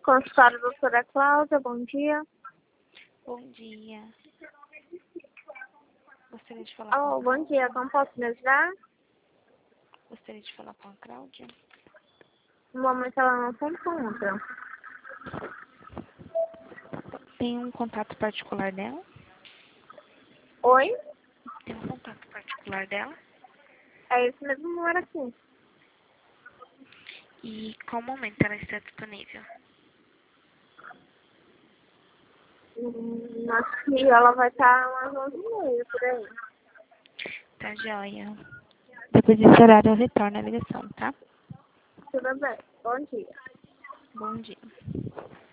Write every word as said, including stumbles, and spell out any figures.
Consultório doutora Cláudia, bom dia. Bom dia. Gostaria de falar Oh, com bom dia, como posso me ajudar? Gostaria de falar com a Cláudia. No momento ela não se encontra. Tem um contato particular dela? Oi? Tem um contato particular dela? É esse mesmo número aqui. E qual momento ela está disponível? Hum, acho que ela vai estar umas onze e meia por aí. Tá joia. Depois desse horário eu retorno a ligação, tá? Tudo bem, bom dia. Bom dia.